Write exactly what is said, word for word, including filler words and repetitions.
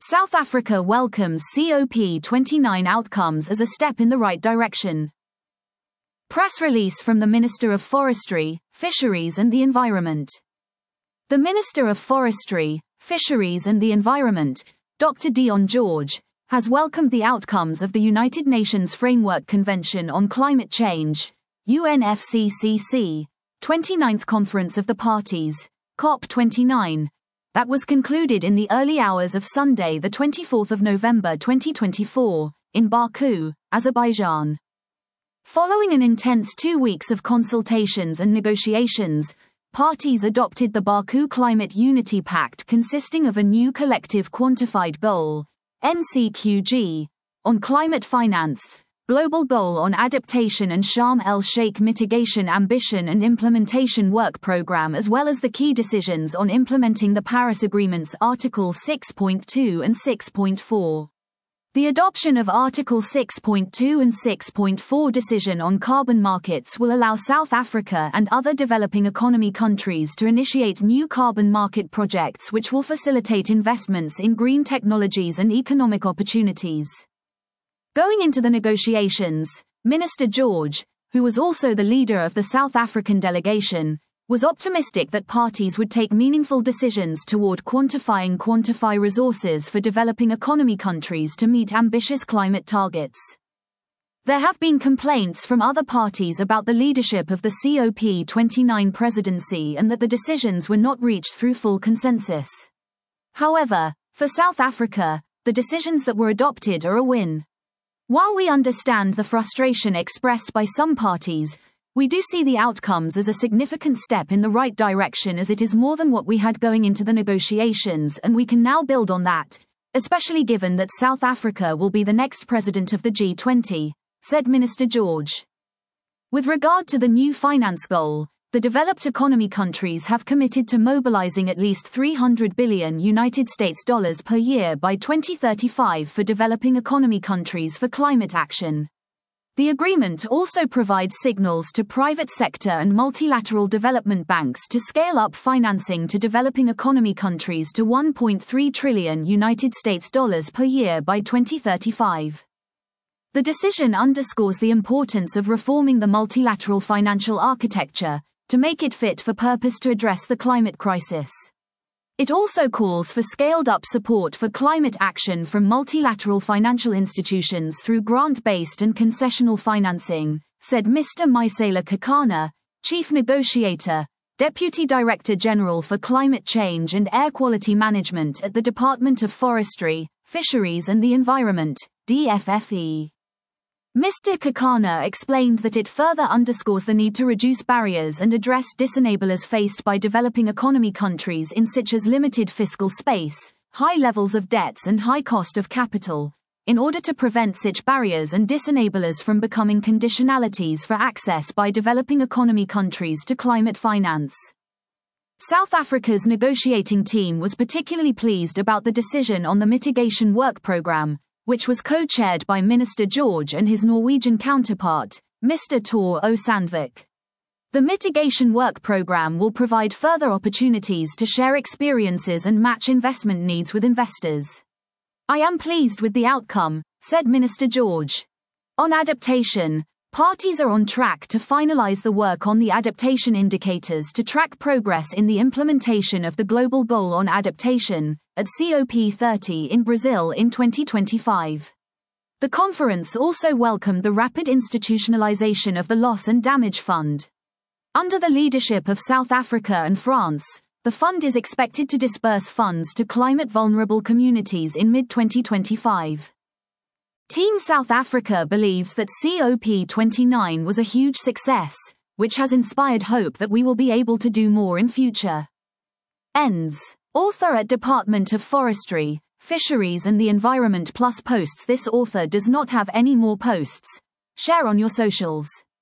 South Africa welcomes C O P twenty-nine outcomes as a step in the right direction. Press release from the Minister of Forestry, Fisheries and the Environment. The Minister of Forestry, Fisheries and the Environment, Doctor Deon George, has welcomed the outcomes of the United Nations Framework Convention on Climate Change, U N F C C C, twenty-ninth Conference of the Parties, COP twenty-nine, that was concluded in the early hours of Sunday the twenty-fourth of November twenty twenty-four, in Baku, Azerbaijan. Following an intense two weeks of consultations and negotiations, parties adopted the Baku Climate Unity Pact consisting of a new collective quantified goal, N C Q G, on climate finance, Global Goal on Adaptation and Sharm el-Sheikh Mitigation Ambition and Implementation Work Programme, as well as the key decisions on implementing the Paris Agreement's Article six point two and six point four. The adoption of Article six point two and six point four decision on carbon markets will allow South Africa and other developing economy countries to initiate new carbon market projects which will facilitate investments in green technologies and economic opportunities. Going into the negotiations, Minister George, who was also the leader of the South African delegation, was optimistic that parties would take meaningful decisions toward quantifying quantify resources for developing economy countries to meet ambitious climate targets. There have been complaints from other parties about the leadership of the C O P twenty-nine presidency and that the decisions were not reached through full consensus. However, for South Africa, the decisions that were adopted are a win. While we understand the frustration expressed by some parties, we do see the outcomes as a significant step in the right direction, as it is more than what we had going into the negotiations, and we can now build on that, especially given that South Africa will be the next president of the G twenty, said Minister George. With regard to the new finance goal, the developed economy countries have committed to mobilizing at least three hundred billion United States dollars per year by twenty thirty-five for developing economy countries for climate action. The agreement also provides signals to private sector and multilateral development banks to scale up financing to developing economy countries to one point three trillion United States dollars per year by twenty thirty-five. The decision underscores the importance of reforming the multilateral financial architecture to make it fit for purpose to address the climate crisis. It also calls for scaled-up support for climate action from multilateral financial institutions through grant-based and concessional financing, said Mister Maisela Kekana, Chief Negotiator, Deputy Director General for Climate Change and Air Quality Management at the Department of Forestry, Fisheries and the Environment, D F F E. Mister Kekana explained that it further underscores the need to reduce barriers and address disenablers faced by developing economy countries in such as limited fiscal space, high levels of debts and high cost of capital, in order to prevent such barriers and disenablers from becoming conditionalities for access by developing economy countries to climate finance. South Africa's negotiating team was particularly pleased about the decision on the Mitigation Work Programme, which was co-chaired by Minister George and his Norwegian counterpart, Mister Tor O. Sandvik. The Mitigation Work Programme will provide further opportunities to share experiences and match investment needs with investors. I am pleased with the outcome, said Minister George. On adaptation, parties are on track to finalize the work on the adaptation indicators to track progress in the implementation of the Global Goal on Adaptation at C O P thirty in Brazil in twenty twenty-five. The conference also welcomed the rapid institutionalization of the Loss and Damage Fund. Under the leadership of South Africa and France, the fund is expected to disburse funds to climate-vulnerable communities in mid twenty twenty-five. Team South Africa believes that C O P twenty-nine was a huge success, which has inspired hope that we will be able to do more in future. Ends. Author at Department of Forestry, Fisheries and the Environment plus posts. This author does not have any more posts. Share on your socials.